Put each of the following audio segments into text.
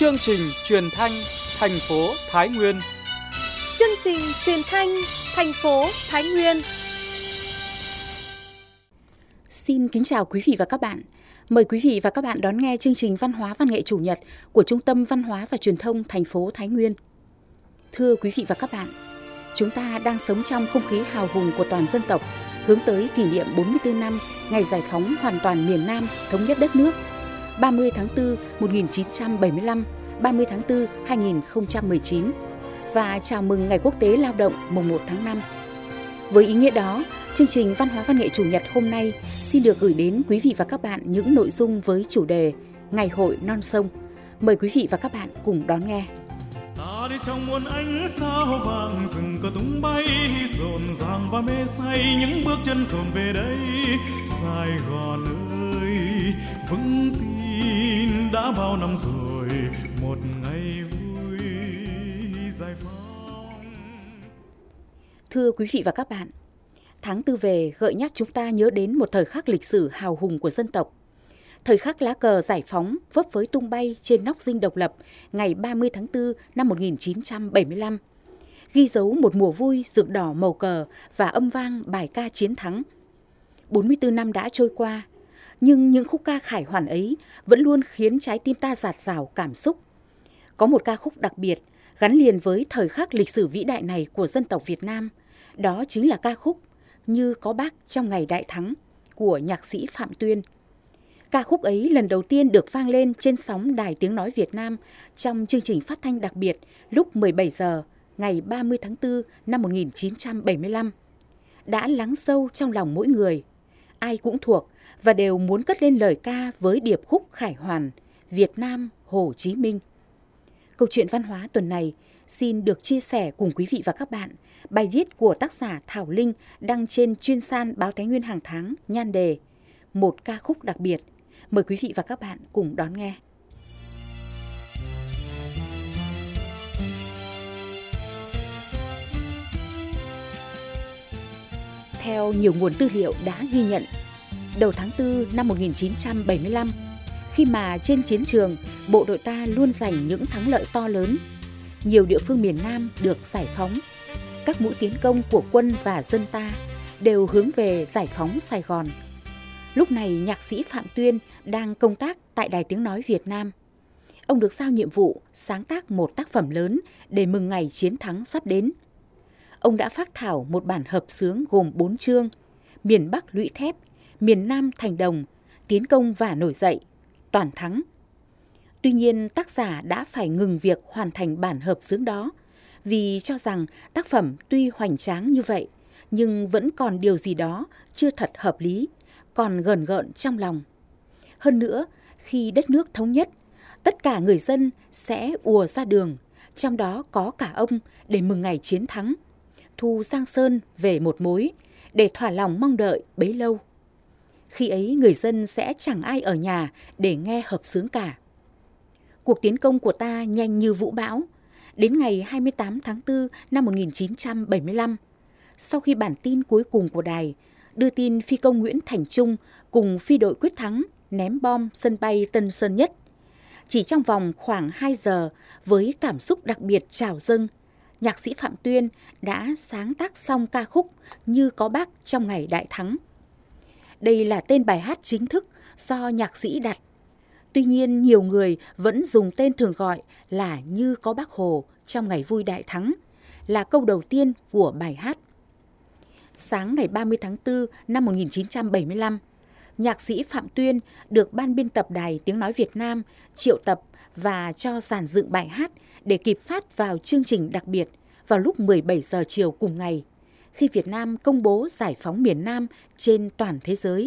chương trình truyền thanh thành phố Thái Nguyên. Chương trình truyền thanh thành phố Thái Nguyên. Xin kính chào quý vị và các bạn. Mời quý vị và các bạn đón nghe chương trình Văn hóa Văn nghệ Chủ nhật của Trung tâm Văn hóa và Truyền thông thành phố Thái Nguyên. Thưa quý vị và các bạn, chúng ta đang sống trong không khí hào hùng của toàn dân tộc, hướng tới kỷ niệm 44 năm ngày giải phóng hoàn toàn miền Nam, thống nhất đất nước, 30 tháng 4 1975, 30 tháng 4 2019 và chào mừng Ngày Quốc tế Lao động mùng 1 tháng 5. Với ý nghĩa đó, chương trình Văn hóa Văn nghệ Chủ nhật hôm nay xin được gửi đến quý vị và các bạn những nội dung với chủ đề Ngày hội non sông. Mời quý vị và các bạn cùng đón nghe. Ta đi trong muôn ánh sao vàng, rừng cờ tung bay rộn ràng và mê say, những bước chân dồn về đây. Sài Gòn ơi, vững tin đã bao năm rồi, một ngày vui giải phóng. Thưa quý vị và các bạn, tháng Tư về gợi nhắc chúng ta nhớ đến một thời khắc lịch sử hào hùng của dân tộc. Thời khắc lá cờ giải phóng phấp phới tung bay trên nóc dinh độc lập ngày 30 tháng 4 năm 1975, ghi dấu một mùa vui rực đỏ màu cờ và âm vang bài ca chiến thắng. 44 năm đã trôi qua, nhưng những khúc ca khải hoàn ấy vẫn luôn khiến trái tim ta dạt dào cảm xúc. Có một ca khúc đặc biệt gắn liền với thời khắc lịch sử vĩ đại này của dân tộc Việt Nam, đó chính là ca khúc Như có Bác trong ngày Đại Thắng của nhạc sĩ Phạm Tuyên. Ca khúc ấy lần đầu tiên được vang lên trên sóng Đài Tiếng Nói Việt Nam trong chương trình phát thanh đặc biệt lúc 17 giờ ngày 30 tháng 4 năm 1975. Đã lắng sâu trong lòng mỗi người, ai cũng thuộc và đều muốn cất lên lời ca với điệp khúc khải hoàn Việt Nam Hồ Chí Minh. Câu chuyện văn hóa tuần này xin được chia sẻ cùng quý vị và các bạn bài viết của tác giả Thảo Linh đăng trên chuyên san báo Thái Nguyên hàng tháng, nhan đề Một ca khúc đặc biệt. Mời quý vị và các bạn cùng đón nghe. Theo nhiều nguồn tư liệu đã ghi nhận, đầu tháng 4 năm 1975, khi mà trên chiến trường, bộ đội ta luôn giành những thắng lợi to lớn, nhiều địa phương miền Nam được giải phóng. Các mũi tiến công của quân và dân ta đều hướng về giải phóng Sài Gòn. Lúc này, nhạc sĩ Phạm Tuyên đang công tác tại Đài Tiếng Nói Việt Nam. Ông được giao nhiệm vụ sáng tác một tác phẩm lớn để mừng ngày chiến thắng sắp đến. Ông đã phác thảo một bản hợp xướng gồm 4 chương: Miền Bắc lũy thép, Miền Nam thành đồng, Tiến công và nổi dậy, Toàn thắng. Tuy nhiên, tác giả đã phải ngừng việc hoàn thành bản hợp xướng đó vì cho rằng tác phẩm tuy hoành tráng như vậy nhưng vẫn còn điều gì đó chưa thật hợp lý, còn gờn gợn trong lòng. Hơn nữa, khi đất nước thống nhất, tất cả người dân sẽ ùa ra đường, trong đó có cả ông, để mừng ngày chiến thắng, thu Giang Sơn về một mối, để thỏa lòng mong đợi bấy lâu. Khi ấy người dân sẽ chẳng ai ở nhà để nghe hợp xướng cả. Cuộc tiến công của ta nhanh như vũ bão. Đến ngày 28 tháng 4 năm 1975, sau khi bản tin cuối cùng của đài đưa tin phi công Nguyễn Thành Trung cùng phi đội quyết thắng ném bom sân bay Tân Sơn Nhất, chỉ trong vòng khoảng 2 giờ với cảm xúc đặc biệt trào dâng, nhạc sĩ Phạm Tuyên đã sáng tác xong ca khúc Như có Bác trong ngày Đại Thắng. Đây là tên bài hát chính thức do nhạc sĩ đặt. Tuy nhiên, nhiều người vẫn dùng tên thường gọi là Như có Bác Hồ trong ngày vui Đại Thắng, là câu đầu tiên của bài hát. Sáng ngày 30 tháng 4 năm 1975, nhạc sĩ Phạm Tuyên được Ban biên tập Đài Tiếng Nói Việt Nam triệu tập và cho dàn dựng bài hát để kịp phát vào chương trình đặc biệt vào lúc 17 giờ chiều cùng ngày, khi Việt Nam công bố giải phóng miền Nam trên toàn thế giới.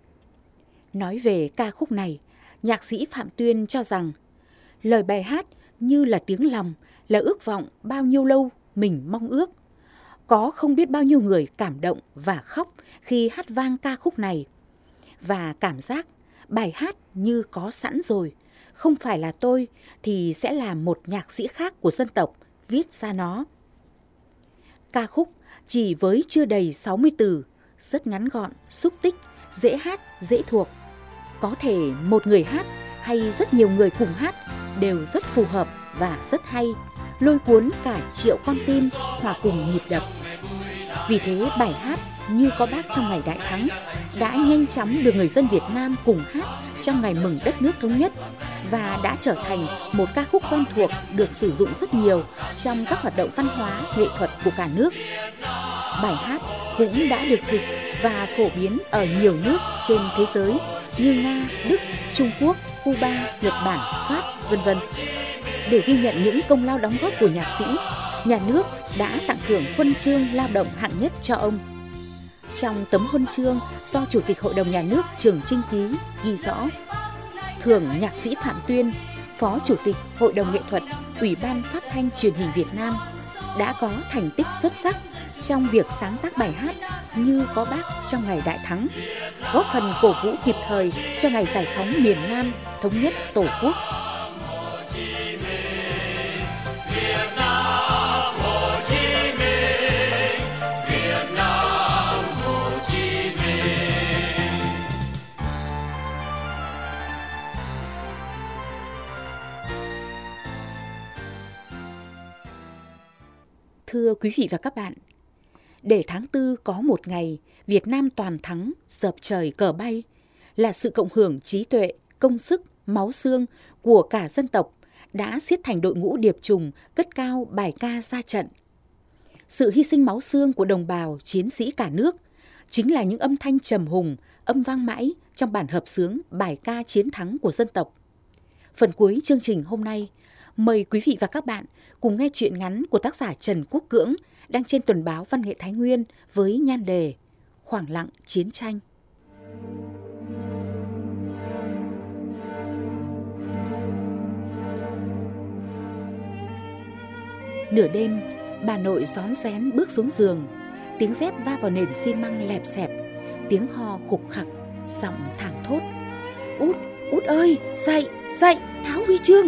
Nói về ca khúc này, nhạc sĩ Phạm Tuyên cho rằng lời bài hát như là tiếng lòng, là ước vọng bao nhiêu lâu mình mong ước. Có không biết bao nhiêu người cảm động và khóc khi hát vang ca khúc này. Và cảm giác bài hát như có sẵn rồi, không phải là tôi thì sẽ là một nhạc sĩ khác của dân tộc viết ra nó. Ca khúc chỉ với chưa đầy 60 từ, rất ngắn gọn, xúc tích, dễ hát, dễ thuộc. Có thể một người hát hay rất nhiều người cùng hát đều rất phù hợp và rất hay, lôi cuốn cả triệu con tim hòa cùng nhịp đập. Vì thế bài hát Như Có Bác Trong Ngày Đại Thắng đã nhanh chóng được người dân Việt Nam cùng hát trong ngày mừng đất nước thống nhất và đã trở thành một ca khúc quen thuộc được sử dụng rất nhiều trong các hoạt động văn hóa, nghệ thuật của cả nước. Bài hát cũng đã được dịch và phổ biến ở nhiều nước trên thế giới như Nga, Đức, Trung Quốc, Cuba, Nhật Bản, Pháp, v.v. Để ghi nhận những công lao đóng góp của nhạc sĩ, nhà nước đã tặng thưởng huân chương lao động hạng nhất cho ông. Trong tấm huân chương do Chủ tịch Hội đồng Nhà nước Trường Chinh ký ghi rõ: thưởng nhạc sĩ Phạm Tuyên, Phó Chủ tịch Hội đồng Nghệ thuật Ủy ban Phát thanh Truyền hình Việt Nam, đã có thành tích xuất sắc trong việc sáng tác bài hát Như Có Bác Trong Ngày Đại Thắng, góp phần cổ vũ kịp thời cho ngày giải phóng miền Nam, thống nhất Tổ quốc. Thưa quý vị và các bạn, để tháng 4 có một ngày Việt Nam toàn thắng, dợp trời cờ bay là sự cộng hưởng trí tuệ, công sức, máu xương của cả dân tộc đã xiết thành đội ngũ điệp trùng cất cao bài ca ra trận. Sự hy sinh máu xương của đồng bào chiến sĩ cả nước chính là những âm thanh trầm hùng, âm vang mãi trong bản hợp xướng bài ca chiến thắng của dân tộc. Phần cuối chương trình hôm nay, mời quý vị và các bạn cùng nghe truyện ngắn của tác giả Trần Quốc Cưỡng đăng trên tuần báo Văn nghệ Thái Nguyên với nhan đề Khoảng lặng chiến tranh. Nửa đêm, bà nội rón rén bước xuống giường, tiếng dép va vào nền xi măng lẹp xẹp, tiếng ho khục khặc, giọng thảng thốt: "Út, Út ơi, dậy, dậy, tháo huy chương."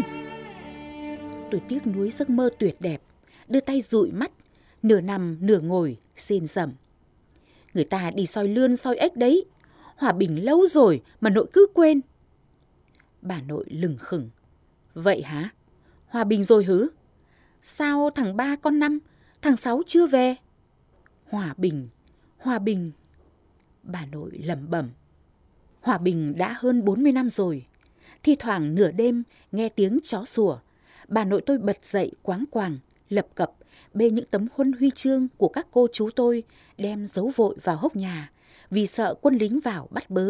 Tôi tiếc nuối giấc mơ tuyệt đẹp, đưa tay dụi mắt, nửa nằm nửa ngồi, xin dầm: "Người ta đi soi lươn soi ếch đấy, hòa bình lâu rồi mà nội cứ quên." Bà nội lừng khừng: "Vậy hả? Hòa bình rồi hứ? Sao thằng 3 con 5, thằng 6 chưa về?" Hòa bình, hòa bình. Bà nội lẩm bẩm. Hòa bình đã hơn 40 năm rồi. Thi thoảng nửa đêm nghe tiếng chó sủa, bà nội tôi bật dậy quáng quàng, lập cập bê những tấm huân huy chương của các cô chú tôi đem giấu vội vào hốc nhà vì sợ quân lính vào bắt bớ.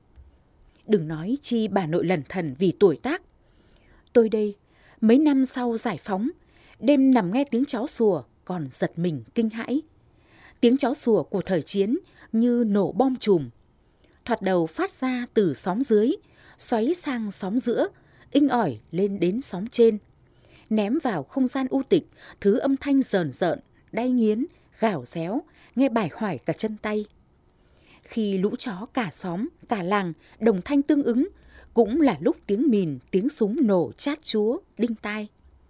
Đừng nói chi bà nội lẩn thẩn vì tuổi tác. Tôi đây, mấy năm sau giải phóng, đêm nằm nghe tiếng chó sủa còn giật mình kinh hãi. Tiếng chó sủa của thời chiến như nổ bom chùm. Thoạt đầu phát ra từ xóm dưới, xoáy sang xóm giữa, inh ỏi lên đến xóm trên. Ném vào không gian u tịch thứ âm thanh rờn rợn, đay nghiến, gào réo, nghe bài hoài cả chân tay. Khi lũ chó cả xóm, cả làng đồng thanh tương ứng, cũng là lúc tiếng mìn, tiếng súng nổ chát chúa, đinh tai.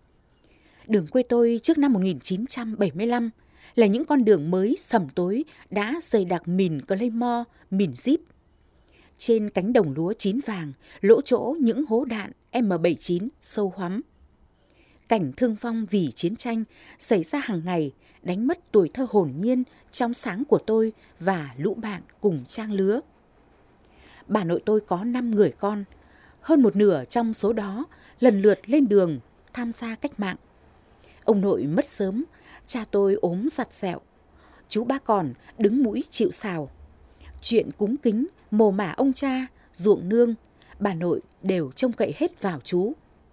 Đường quê tôi trước năm 1975 là những con đường mới sầm tối đã dày đặc mìn Claymore, mìn Jeep. Trên cánh đồng lúa chín vàng, lỗ chỗ những hố đạn M79 sâu hoắm. Cảnh thương vong vì chiến tranh xảy ra hàng ngày đánh mất tuổi thơ hồn nhiên trong sáng của tôi và lũ bạn cùng trang lứa. Bà nội tôi có 5 người con, hơn một nửa trong số đó lần lượt lên đường tham gia cách mạng. Ông nội mất sớm, cha tôi ốm giặt sẹo, chú ba còn đứng mũi chịu sào. Chuyện cúng kính, mồ mả ông cha, ruộng nương, bà nội đều trông cậy hết vào chú.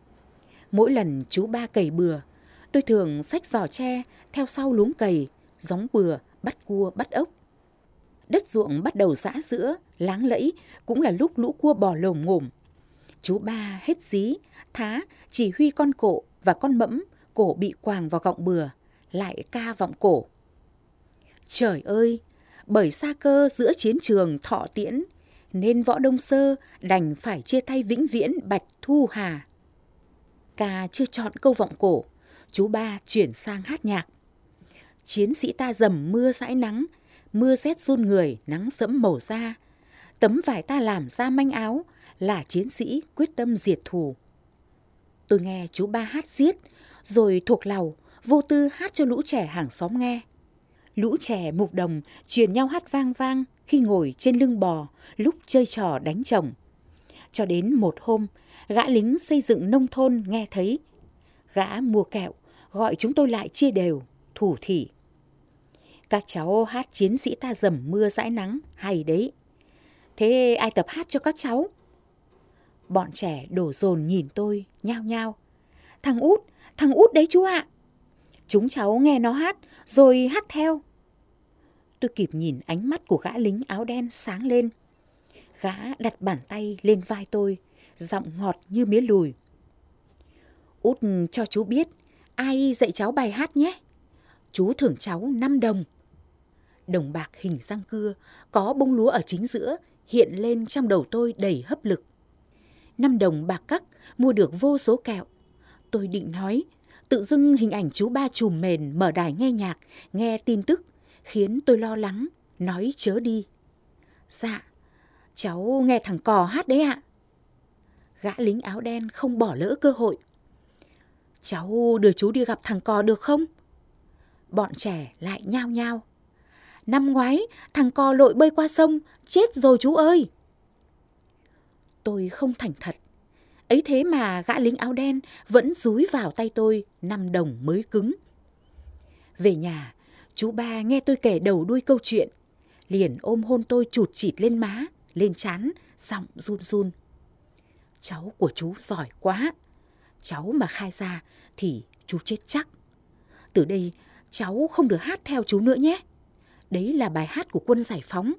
Mỗi lần chú ba cày bừa, tôi thường xách giỏ tre theo sau luống cày, gióng bừa, bắt cua, bắt ốc. Đất ruộng bắt đầu giã giữa, láng lẫy, cũng là lúc lũ cua bò lồm ngồm. Chú ba hết dí, thá, chỉ huy con cộ và con mẫm, cổ bị quàng vào gọng bừa, lại ca vọng cổ. Trời ơi, bởi xa cơ giữa chiến trường Thọ Tiễn, nên Võ Đông Sơ đành phải chia tay vĩnh viễn Bạch Thu Hà. Ca chưa chọn câu vọng cổ, chú ba chuyển sang hát nhạc. Chiến sĩ ta dầm mưa dãi nắng, mưa rét run người, nắng sẫm màu da. Tấm vải ta làm ra manh áo, là chiến sĩ quyết tâm diệt thù. Tôi nghe chú ba hát xiết, rồi thuộc lầu, vô tư hát cho lũ trẻ hàng xóm nghe. Lũ trẻ mục đồng truyền nhau hát vang vang khi ngồi trên lưng bò, lúc chơi trò đánh chồng. Cho đến một hôm, gã lính xây dựng nông thôn nghe thấy. Gã mua kẹo, gọi chúng tôi lại chia đều, thủ thỉ. Các cháu hát chiến sĩ ta dầm mưa dãi nắng, hay đấy. Thế ai tập hát cho các cháu? Bọn trẻ đổ dồn nhìn tôi, nhao nhao. Thằng Út đấy chú ạ. Chúng cháu nghe nó hát, rồi hát theo. Tôi kịp nhìn ánh mắt của gã lính áo đen sáng lên. Gã đặt bàn tay lên vai tôi, giọng ngọt như mía lùi. Út cho chú biết, ai dạy cháu bài hát nhé. Chú thưởng cháu 5 đồng. Đồng bạc hình răng cưa, có bông lúa ở chính giữa, hiện lên trong đầu tôi đầy hấp lực. 5 đồng bạc cắc mua được vô số kẹo. Tôi định nói, tự dưng hình ảnh chú ba trùm mền mở đài nghe nhạc, nghe tin tức, khiến tôi lo lắng, nói chớ đi. Dạ, cháu nghe thằng cò hát đấy ạ. Gã lính áo đen không bỏ lỡ cơ hội. Cháu đưa chú đi gặp thằng cò được không? Bọn trẻ lại nhao nhao. Năm ngoái, thằng cò lội bơi qua sông, chết rồi chú ơi. Tôi không thành thật. Ấy thế mà gã lính áo đen vẫn dúi vào tay tôi 5 đồng mới cứng. Về nhà, chú ba nghe tôi kể đầu đuôi câu chuyện, liền ôm hôn tôi chụt chịt lên má, lên trán, giọng run run. Cháu của chú giỏi quá. Cháu mà khai ra thì chú chết chắc. Từ đây cháu không được hát theo chú nữa nhé. Đấy là bài hát của quân giải phóng.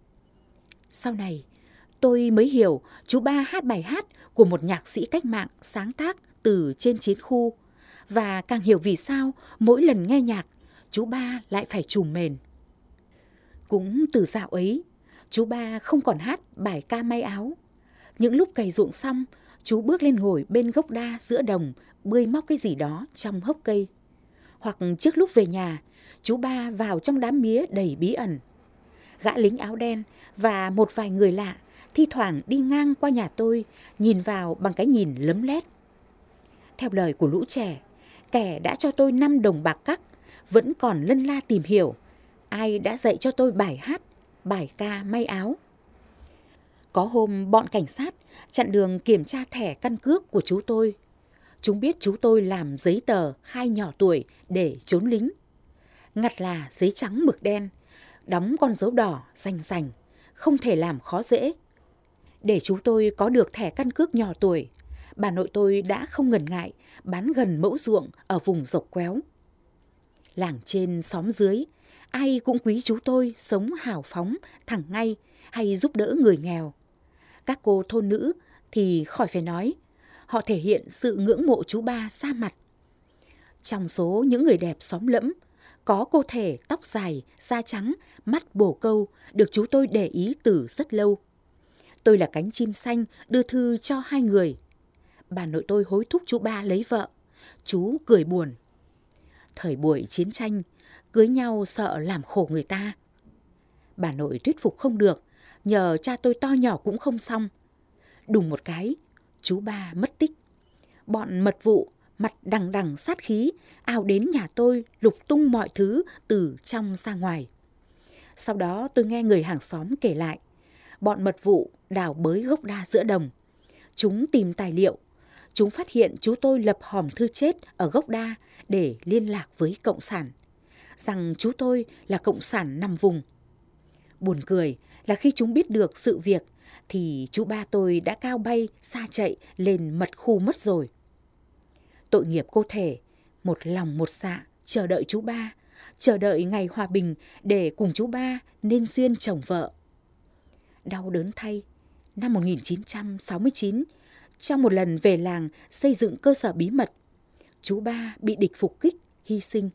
Sau này tôi mới hiểu chú ba hát bài hát của một nhạc sĩ cách mạng sáng tác từ trên chiến khu. Và càng hiểu vì sao mỗi lần nghe nhạc chú ba lại phải trùm mền. Cũng từ dạo ấy, chú ba không còn hát bài ca may áo. Những lúc cày ruộng xong, chú bước lên ngồi bên gốc đa giữa đồng, bươi móc cái gì đó trong hốc cây. Hoặc trước lúc về nhà, chú ba vào trong đám mía đầy bí ẩn. Gã lính áo đen và một vài người lạ thi thoảng đi ngang qua nhà tôi, nhìn vào bằng cái nhìn lấm lét. Theo lời của lũ trẻ, kẻ đã cho tôi 5 đồng bạc cắc vẫn còn lân la tìm hiểu ai đã dạy cho tôi bài hát, bài ca may áo. Có hôm bọn cảnh sát chặn đường kiểm tra thẻ căn cước của chú tôi. Chúng biết chú tôi làm giấy tờ khai nhỏ tuổi để trốn lính. Ngặt là giấy trắng mực đen, đóng con dấu đỏ rành rành, không thể làm khó dễ. Để chú tôi có được thẻ căn cước nhỏ tuổi, bà nội tôi đã không ngần ngại bán gần mẫu ruộng ở vùng dốc quéo. Làng trên xóm dưới, ai cũng quý chú tôi sống hào phóng, thẳng ngay hay giúp đỡ người nghèo. Các cô thôn nữ thì khỏi phải nói, họ thể hiện sự ngưỡng mộ chú ba xa mặt. Trong số những người đẹp xóm lẫm, có cô thể tóc dài, da trắng, mắt bổ câu được chú tôi để ý từ rất lâu. Tôi là cánh chim xanh đưa thư cho 2 người. Bà nội tôi hối thúc chú ba lấy vợ. Chú cười buồn. Thời buổi chiến tranh, cưới nhau sợ làm khổ người ta. Bà nội thuyết phục không được, nhờ cha tôi to nhỏ cũng không xong. Đùng một cái, chú ba mất tích. Bọn mật vụ mặt đằng đằng sát khí ào đến nhà tôi lục tung mọi thứ từ trong ra ngoài. Sau đó tôi nghe người hàng xóm kể lại, bọn mật vụ đào bới gốc đa giữa đồng. Chúng tìm tài liệu. Chúng phát hiện chú tôi lập hòm thư chết ở gốc đa để liên lạc với Cộng sản, rằng chú tôi là Cộng sản nằm vùng. Buồn cười là khi chúng biết được sự việc thì chú ba tôi đã cao bay xa chạy lên mật khu mất rồi. Tội nghiệp cô thể, một lòng một dạ chờ đợi chú ba, chờ đợi ngày hòa bình để cùng chú ba nên duyên chồng vợ. Đau đớn thay, năm 1969, trong một lần về làng xây dựng cơ sở bí mật, chú ba bị địch phục kích, hy sinh.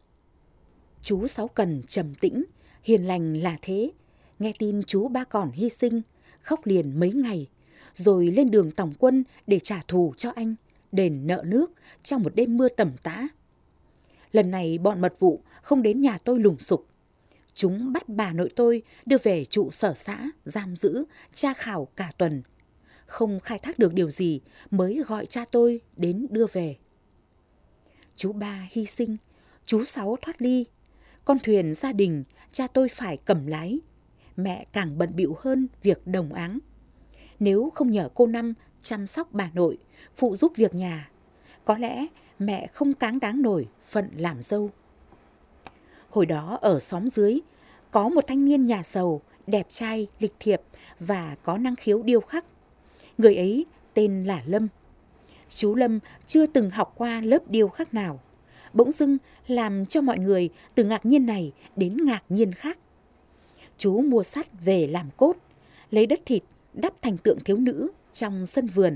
Chú Sáu Cần trầm tĩnh, hiền lành là thế, nghe tin chú ba còn hy sinh, khóc liền mấy ngày, rồi lên đường tòng quân để trả thù cho anh, đền nợ nước trong một đêm mưa tầm tã. Lần này bọn mật vụ không đến nhà tôi lùng sục. Chúng bắt bà nội tôi đưa về trụ sở xã, giam giữ, tra khảo cả tuần. không khai thác được điều gì mới gọi cha tôi đến đưa về. Chú ba hy sinh, chú sáu thoát ly. Con thuyền gia đình cha tôi phải cầm lái. Mẹ càng bận bịu hơn việc đồng áng. Nếu không nhờ cô Năm chăm sóc bà nội, phụ giúp việc nhà, có lẽ mẹ không cáng đáng nổi phận làm dâu. Hồi đó ở xóm dưới, có một thanh niên nhà giàu, đẹp trai, lịch thiệp và có năng khiếu điêu khắc. Người ấy tên là Lâm. Chú Lâm chưa từng học qua lớp điêu khắc nào, bỗng dưng làm cho mọi người từ ngạc nhiên này đến ngạc nhiên khác. Chú mua sắt về làm cốt, lấy đất thịt đắp thành tượng thiếu nữ trong sân vườn.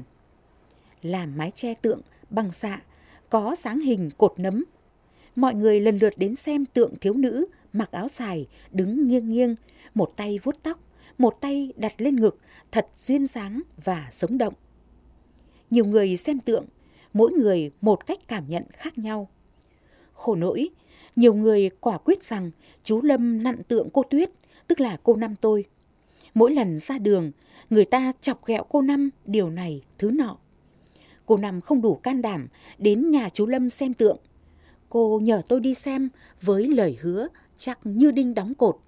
Làm mái che tượng bằng xạ, có dáng hình cột nấm. Mọi người lần lượt đến xem tượng thiếu nữ mặc áo dài, đứng nghiêng nghiêng, một tay vuốt tóc, một tay đặt lên ngực, thật duyên dáng và sống động. Nhiều người xem tượng, mỗi người một cách cảm nhận khác nhau. Khổ nỗi, nhiều người quả quyết rằng chú Lâm nặn tượng cô Tuyết, tức là cô Năm tôi. Mỗi lần ra đường, người ta chọc ghẹo cô Năm điều này thứ nọ. Cô Năm không đủ can đảm đến nhà chú Lâm xem tượng. Cô nhờ tôi đi xem với lời hứa chắc như đinh đóng cột.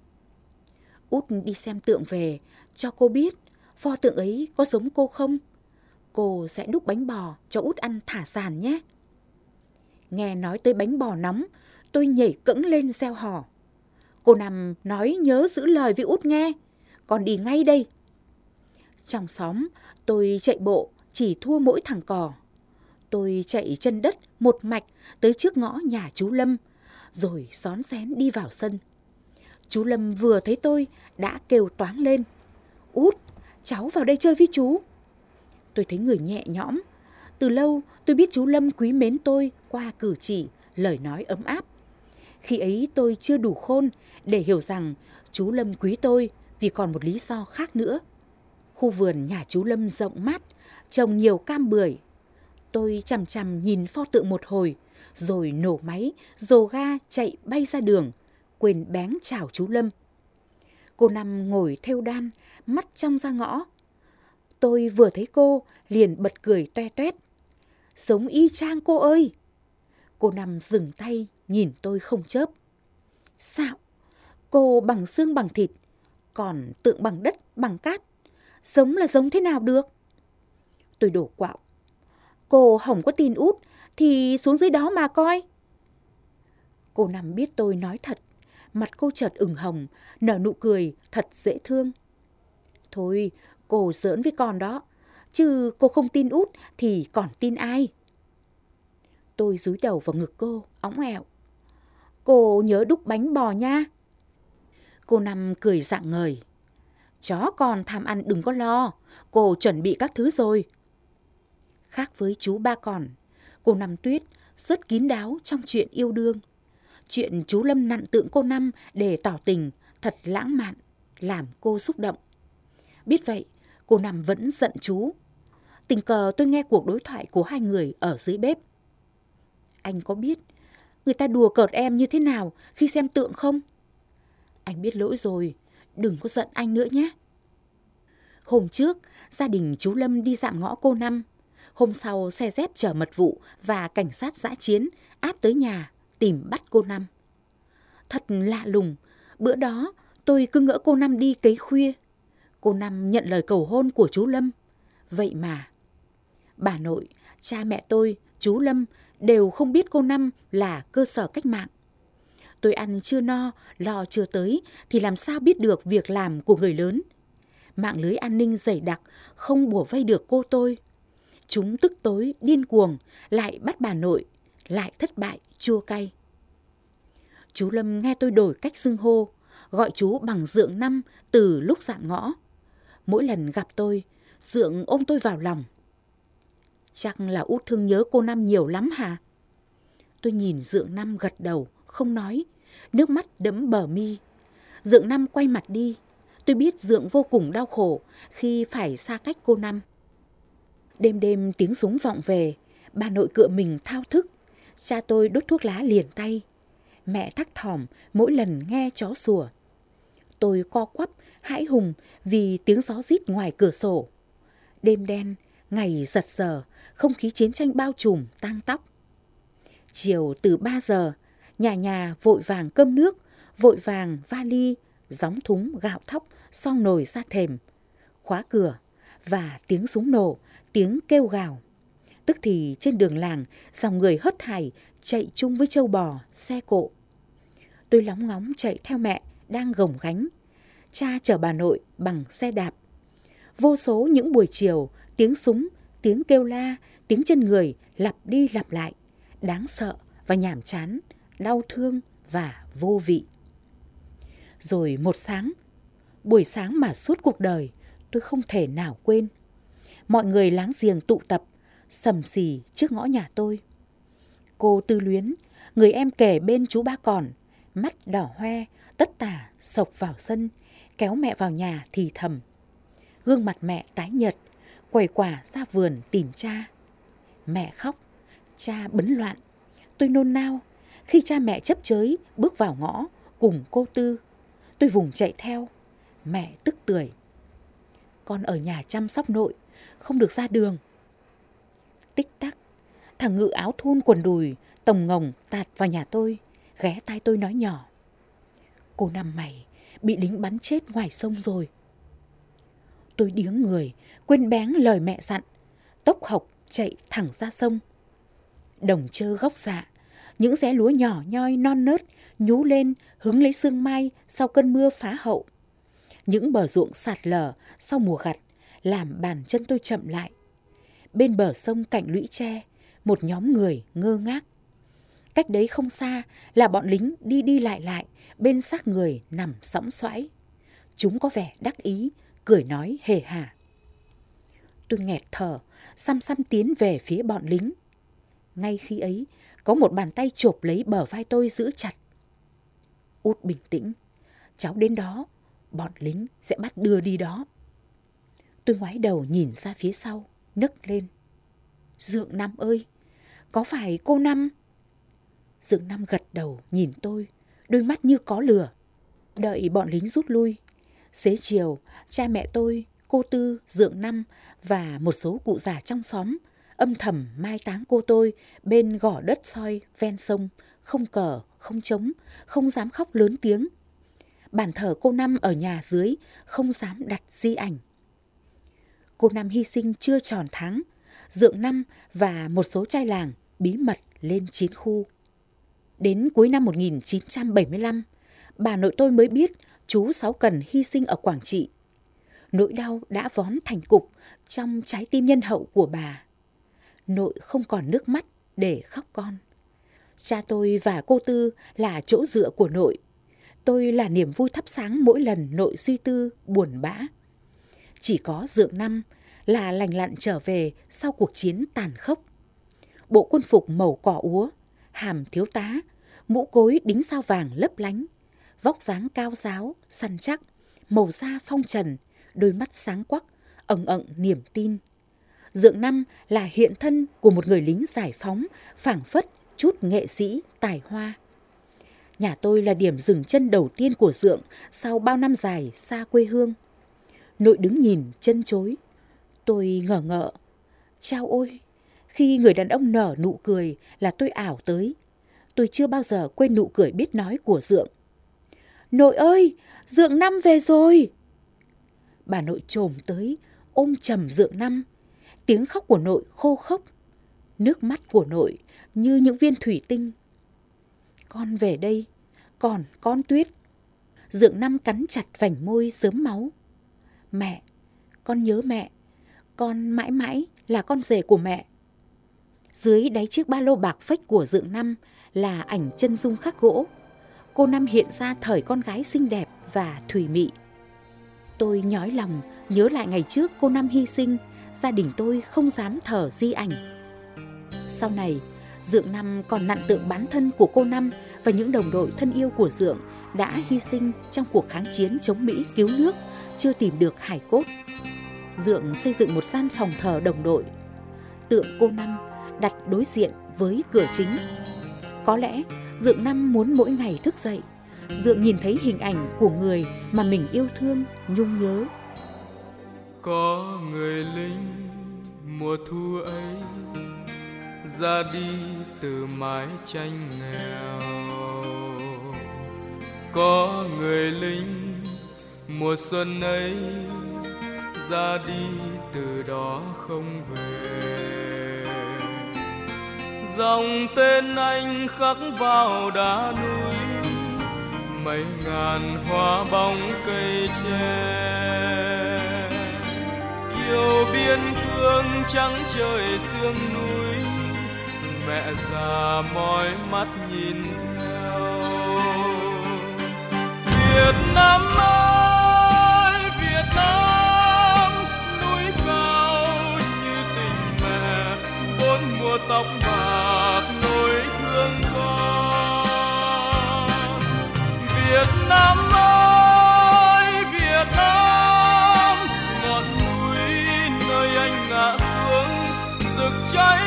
Út đi xem tượng về, cho cô biết pho tượng ấy có giống cô không? Cô sẽ đúc bánh bò cho Út ăn thả sàn nhé. Nghe nói tới bánh bò nóng, tôi nhảy cẫng lên reo hò. Cô Năm nói nhớ giữ lời với Út nghe, con đi ngay đây. Trong xóm, tôi chạy bộ chỉ thua mỗi thằng cò. Tôi chạy chân đất một mạch tới trước ngõ nhà chú Lâm, rồi xón xén đi vào sân. Chú Lâm vừa thấy tôi đã kêu toáng lên. Út, cháu vào đây chơi với chú. Tôi thấy người nhẹ nhõm. Từ lâu tôi biết chú Lâm quý mến tôi qua cử chỉ, lời nói ấm áp. Khi ấy tôi chưa đủ khôn để hiểu rằng chú Lâm quý tôi vì còn một lý do khác nữa. Khu vườn nhà chú Lâm rộng mát, trồng nhiều cam bưởi. Tôi chằm chằm nhìn pho tượng một hồi, rồi nổ máy, dồ ga chạy bay ra đường, quên bén chào chú Lâm. Cô Năm ngồi thêu đan, mắt trong ra ngõ. Tôi vừa thấy cô, liền bật cười toe toét. Giống y chang cô ơi! Cô Năm dừng tay, nhìn tôi không chớp. Sao? Cô bằng xương bằng thịt, còn tượng bằng đất, bằng cát. Giống là giống thế nào được? Tôi đổ quạo. Cô không có tin Út thì xuống dưới đó mà coi. Cô Năm biết tôi nói thật, mặt cô chợt ửng hồng, nở nụ cười thật dễ thương. Thôi, cô giỡn với con đó, chứ cô không tin Út thì còn tin ai? Tôi dúi đầu vào ngực cô, óng ẹo. Cô nhớ đúc bánh bò nha. Cô Năm cười rạng ngời. Chó con tham ăn đừng có lo, cô chuẩn bị các thứ rồi. Khác với chú ba con, cô Năm Tuyết rất kín đáo trong chuyện yêu đương. Chuyện chú Lâm nặn tượng cô Năm để tỏ tình thật lãng mạn, làm cô xúc động. Biết vậy, cô Năm vẫn giận chú. Tình cờ tôi nghe cuộc đối thoại của hai người ở dưới bếp. Anh có biết người ta đùa cợt em như thế nào khi xem tượng không? Anh biết lỗi rồi, đừng có giận anh nữa nhé. Hôm trước, gia đình chú Lâm đi dạm ngõ cô Năm. Hôm sau, xe dép chở mật vụ và cảnh sát dã chiến áp tới nhà tìm bắt cô Năm. Thật lạ lùng, bữa đó tôi cứ ngỡ cô Năm đi cấy khuya. Cô Năm nhận lời cầu hôn của chú Lâm. Vậy mà, bà nội, cha mẹ tôi, chú Lâm đều không biết cô Năm là cơ sở cách mạng. Tôi ăn chưa no, lo chưa tới thì làm sao biết được việc làm của người lớn. Mạng lưới an ninh dày đặc không bủa vây được cô tôi. Chúng tức tối, điên cuồng, lại bắt bà nội, lại thất bại, chua cay. Chú Lâm nghe tôi đổi cách xưng hô, gọi chú bằng Dượng Năm từ lúc dạm ngõ. Mỗi lần gặp tôi, Dượng ôm tôi vào lòng. Chắc là Út thương nhớ cô Năm nhiều lắm hả? Tôi nhìn Dượng Năm gật đầu, không nói, nước mắt đẫm bờ mi. Dượng Năm quay mặt đi. Tôi biết Dượng vô cùng đau khổ khi phải xa cách cô Năm. Đêm đêm tiếng súng vọng về, bà nội cựa mình thao thức. Cha tôi đốt thuốc lá liền tay. Mẹ thắc thỏm mỗi lần nghe chó sủa. Tôi co quắp, hãi hùng vì tiếng gió rít ngoài cửa sổ. Đêm đen, ngày giật giờ, không khí chiến tranh bao trùm tang tóc. Chiều từ 3 giờ, nhà nhà vội vàng cơm nước, vội vàng vali, gióng thúng gạo thóc, xong nồi ra thềm, khóa cửa và tiếng súng nổ, tiếng kêu gào. Tức thì trên đường làng, dòng người hớt hải chạy chung với trâu bò, xe cộ. Tôi lóng ngóng chạy theo mẹ đang gồng gánh. Cha chở bà nội bằng xe đạp. Vô số những buổi chiều, tiếng súng, tiếng kêu la, tiếng chân người lặp đi lặp lại, đáng sợ và nhàm chán, đau thương và vô vị. Rồi một sáng, buổi sáng mà suốt cuộc đời tôi không thể nào quên. Mọi người láng giềng tụ tập, sầm xì trước ngõ nhà tôi. Cô Tư Luyến, người em kể bên chú Ba Còn, mắt đỏ hoe, tất tả xộc vào sân, kéo mẹ vào nhà thì thầm. Gương mặt mẹ tái nhợt, quẩy quả ra vườn tìm cha. Mẹ khóc, cha bấn loạn. Tôi nôn nao. Khi cha mẹ chấp chới bước vào ngõ cùng cô Tư, tôi vùng chạy theo. Mẹ tức tưởi. Con ở nhà chăm sóc nội, không được ra đường. Tích tắc, thằng Ngự áo thun quần đùi, tồng ngồng tạt vào nhà tôi, ghé tai tôi nói nhỏ. Cô Năm mày bị lính bắn chết ngoài sông rồi. Tôi điếng người, quên bén lời mẹ dặn, tốc hộc chạy thẳng ra sông. Đồng trơ gốc dạ, những rẽ lúa nhỏ nhoi non nớt nhú lên hứng lấy sương mai sau cơn mưa phá hậu. Những bờ ruộng sạt lở sau mùa gặt làm bàn chân tôi chậm lại. Bên bờ sông cạnh lũy tre, một nhóm người ngơ ngác. Cách đấy không xa là bọn lính đi đi lại bên xác người nằm sõng soãi. Chúng có vẻ đắc ý, cười nói hề hà. Tôi nghẹt thở, xăm xăm tiến về phía bọn lính. Ngay khi ấy, có một bàn tay chộp lấy bờ vai tôi giữ chặt. Út bình tĩnh, cháu đến đó, bọn lính sẽ bắt đưa đi đó. Tôi ngoái đầu nhìn ra phía sau, nấc lên. Dượng Năm ơi, có phải cô Năm? Dượng Năm gật đầu nhìn tôi, đôi mắt như có lửa. Đợi bọn lính rút lui, xế chiều, cha mẹ tôi, cô Tư, Dượng Năm và một số cụ già trong xóm âm thầm mai táng cô tôi bên gò đất soi ven sông, không cờ, không trống, không dám khóc lớn tiếng. Bàn thờ cô Năm ở nhà dưới không dám đặt di ảnh. Cô Năm hy sinh chưa tròn tháng, Dượng Năm và một số trai làng bí mật lên chiến khu. Đến cuối năm 1975, bà nội tôi mới biết chú Sáu Cần hy sinh ở Quảng Trị. Nỗi đau đã vón thành cục trong trái tim nhân hậu của bà. Nội không còn nước mắt để khóc con. Cha tôi và cô Tư là chỗ dựa của nội. Tôi là niềm vui thắp sáng mỗi lần nội suy tư, buồn bã. Chỉ có Dượng Năm là lành lặn trở về sau cuộc chiến tàn khốc. Bộ quân phục màu cỏ úa, hàm thiếu tá, mũ cối đính sao vàng lấp lánh, vóc dáng cao ráo, săn chắc, màu da phong trần, đôi mắt sáng quắc, ẩn ẩn niềm tin. Dượng Năm là hiện thân của một người lính giải phóng, phảng phất chút nghệ sĩ tài hoa. Nhà tôi là điểm dừng chân đầu tiên của Dượng sau bao năm dài xa quê hương. Nội đứng nhìn chân chối. Tôi ngờ ngợ. Chao ôi, khi người đàn ông nở nụ cười là tôi ảo tới. Tôi chưa bao giờ quên nụ cười biết nói của Dượng. Nội ơi, Dượng Năm về rồi. Bà nội chồm tới, ôm chầm Dượng Năm. Tiếng khóc của nội khô khốc. Nước mắt của nội như những viên thủy tinh. Con về đây, còn con Tuyết. Dượng Năm cắn chặt vành môi rớm máu. Mẹ, con nhớ mẹ. Con mãi mãi là con rể của mẹ. Dưới đáy chiếc ba lô bạc phách của Dượng Năm là ảnh chân dung khắc gỗ. Cô Năm hiện ra thời con gái xinh đẹp và thủy mị. Tôi nhói lòng nhớ lại ngày trước cô Năm hy sinh, gia đình tôi không dám thờ di ảnh. Sau này, Dượng Năm còn nặn tượng bán thân của cô Năm và những đồng đội thân yêu của Dượng đã hy sinh trong cuộc kháng chiến chống Mỹ cứu nước, chưa tìm được hài cốt. Dượng xây dựng một gian phòng thờ đồng đội. Tượng cô Năm đặt đối diện với cửa chính. Có lẽ Dượng Năm muốn mỗi ngày thức dậy, Dượng nhìn thấy hình ảnh của người mà mình yêu thương, nhung nhớ. Có người lính mùa thu ấy ra đi từ mái tranh nghèo. Có người lính mùa xuân ấy ra đi từ đó không về. Dòng tên anh khắc vào đá núi, mấy ngàn hoa bóng cây tre. Yêu biên cương trắng trời sương núi, mẹ già mỏi mắt nhìn theo. Việt Nam ơi Việt Nam, núi cao như tình mẹ, bốn mùa tóc bạc nỗi thương con. Việt Nam ơi Việt Nam, ngọn núi nơi anh ngã xuống rực cháy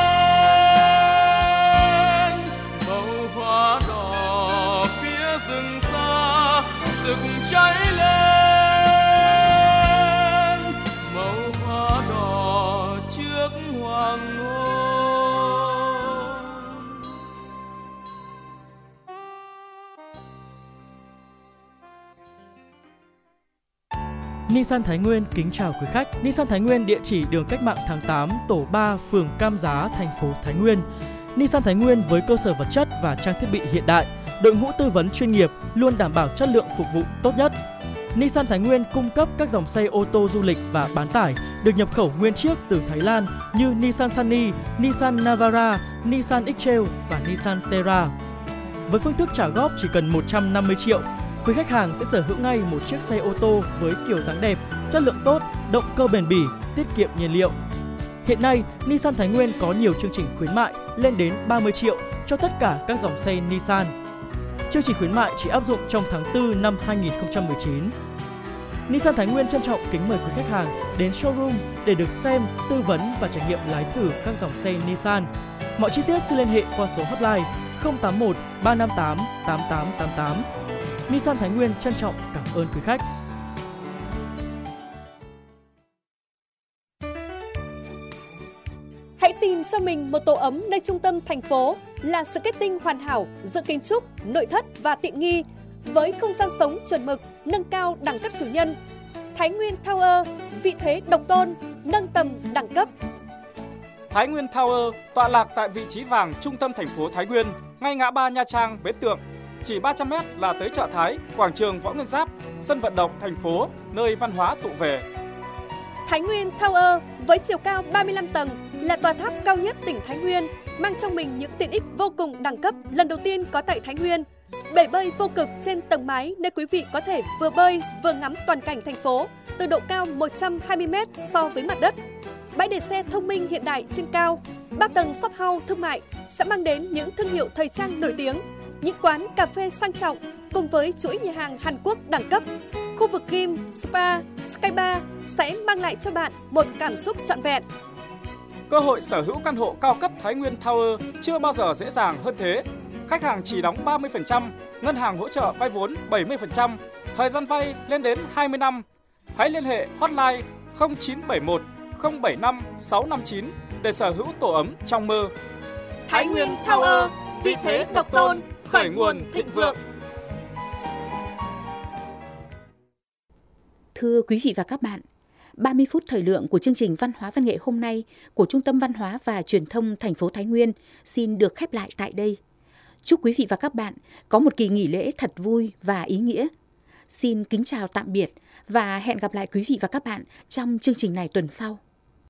lên. Bầu hoa đỏ phía rừng xa rực cháy lên, màu hoa đỏ trước hoàng hôn. Nissan Thái Nguyên kính chào quý khách. Nissan Thái Nguyên địa chỉ đường Cách mạng tháng 8, tổ 3, phường Cam Giá, thành phố Thái Nguyên. Nissan Thái Nguyên với cơ sở vật chất và trang thiết bị hiện đại, đội ngũ tư vấn chuyên nghiệp, luôn đảm bảo chất lượng phục vụ tốt nhất. Nissan Thái Nguyên cung cấp các dòng xe ô tô du lịch và bán tải được nhập khẩu nguyên chiếc từ Thái Lan như Nissan Sunny, Nissan Navara, Nissan X-Trail và Nissan Terra. Với phương thức trả góp chỉ cần 150 triệu, quý khách hàng sẽ sở hữu ngay một chiếc xe ô tô với kiểu dáng đẹp, chất lượng tốt, động cơ bền bỉ, tiết kiệm nhiên liệu. Hiện nay, Nissan Thái Nguyên có nhiều chương trình khuyến mại lên đến 30 triệu cho tất cả các dòng xe Nissan. Chương trình khuyến mại chỉ áp dụng trong tháng 4 năm 2019. Nissan Thái Nguyên trân trọng kính mời quý khách hàng đến showroom để được xem, tư vấn và trải nghiệm lái thử các dòng xe Nissan. Mọi chi tiết xin liên hệ qua số hotline 081 358 8888. Nissan Thái Nguyên trân trọng cảm ơn quý khách. Hãy tìm cho mình một tổ ấm nơi trung tâm thành phố là skating hoàn hảo giữa kiến trúc, nội thất và tiện nghi với không gian sống chuẩn mực, nâng cao đẳng cấp chủ nhân. Thái Nguyên Tower, vị thế độc tôn, nâng tầm đẳng cấp. Thái Nguyên Tower tọa lạc tại vị trí vàng trung tâm thành phố Thái Nguyên, ngay ngã ba Nha Trang, Bến Tượng. Chỉ 300 m là tới chợ Thái, quảng trường Võ Nguyên Giáp, sân vận động thành phố, nơi văn hóa tụ về. Thái Nguyên Tower với chiều cao 35 tầng là tòa tháp cao nhất tỉnh Thái Nguyên, mang trong mình những tiện ích vô cùng đẳng cấp lần đầu tiên có tại Thái Nguyên. Bể bơi vô cực trên tầng mái nơi quý vị có thể vừa bơi vừa ngắm toàn cảnh thành phố từ độ cao 120 m so với mặt đất. Bãi để xe thông minh hiện đại trên cao, 3 tầng shop house thương mại sẽ mang đến những thương hiệu thời trang nổi tiếng, những quán cà phê sang trọng cùng với chuỗi nhà hàng Hàn Quốc đẳng cấp. Khu vực gym, spa, sky bar sẽ mang lại cho bạn một cảm xúc trọn vẹn. Cơ hội sở hữu căn hộ cao cấp Thái Nguyên Tower chưa bao giờ dễ dàng hơn thế. Khách hàng chỉ đóng 30%, ngân hàng hỗ trợ vay vốn 70%, thời gian vay lên đến 20 năm. Hãy liên hệ hotline 0971 075 659 để sở hữu tổ ấm trong mơ. Thái Nguyên Tower, vị thế độc tôn, khởi nguồn thịnh vượng. Thưa quý vị và các bạn, 30 phút thời lượng của chương trình Văn hóa Văn nghệ hôm nay của Trung tâm Văn hóa và Truyền thông thành phố Thái Nguyên xin được khép lại tại đây. Chúc quý vị và các bạn có một kỳ nghỉ lễ thật vui và ý nghĩa. Xin kính chào tạm biệt và hẹn gặp lại quý vị và các bạn trong chương trình này tuần sau.